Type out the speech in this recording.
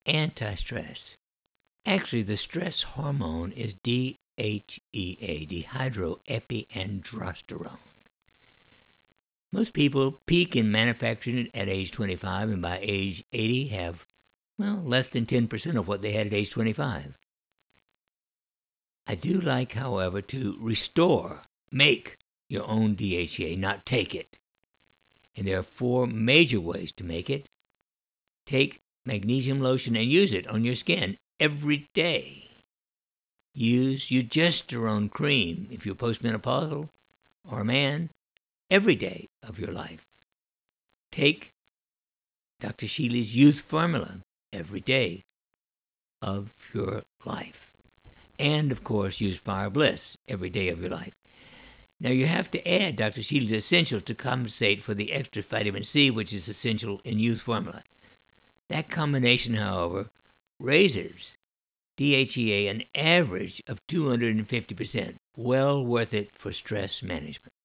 anti-stress. Actually, the stress hormone is DHEA, dehydroepiandrosterone. Most people peak in manufacturing at age 25 and by age 80 have, less than 10% of what they had at age 25. I do like, however, to make your own DHEA, not take it. And there are 4 major ways to make it. Take magnesium lotion and use it on your skin every day. Use eugesterone cream if you're postmenopausal or a man every day of your life. Take Dr. Shealy's Youth Formula every day of your life. And, of course, use Fire Bliss every day of your life. Now, you have to add Dr. Shealy's Essentials to compensate for the extra vitamin C, which is essential in Youth Formula. That combination, however, raises DHEA an average of 250%. Well worth it for stress management.